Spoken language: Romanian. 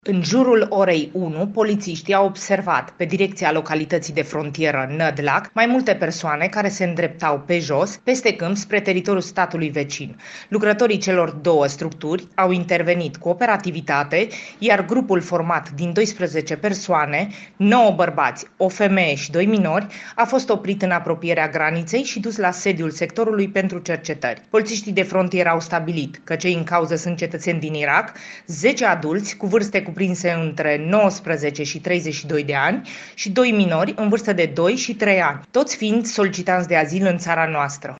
În jurul orei 1, polițiștii au observat pe direcția localității de frontieră Nădlac mai multe persoane care se îndreptau pe jos, peste câmp, spre teritoriul statului vecin. Lucrătorii celor două structuri au intervenit cu operativitate, iar grupul format din 12 persoane, 9 bărbați, o femeie și 2 minori, a fost oprit în apropierea graniței și dus la sediul sectorului pentru cercetări. Polițiștii de frontieră au stabilit că cei în cauză sunt cetățeni din Irak, 10 adulți cu vârste cuprinse între 19 și 32 de ani și 2 minori în vârstă de 2 și 3 ani, toți fiind solicitanți de azil în țara noastră.